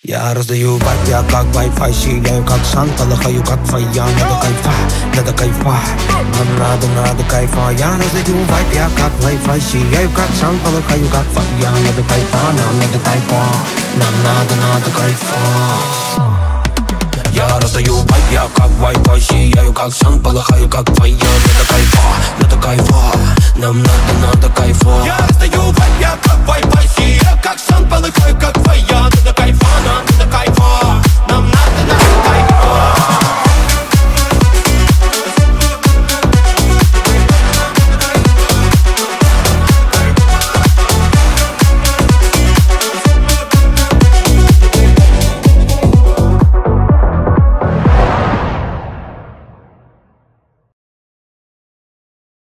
Я раздаю вайп, я как Wi-Fi, сияю как сан, полыхаю как твоя. Надо кайфа, надо кайфа. Я раздаю вайп, я как Wi-Fi, сияю как сан, полыхаю как твоя. Надо кайфа, нам надо кайфа, нам надо кайфа. Я раздаю вайп, я как Wi-Fi, сияю как сан, полыхаю как твоя. Надо кайфа, нам надо кайфа. Я раздаю вайп, я как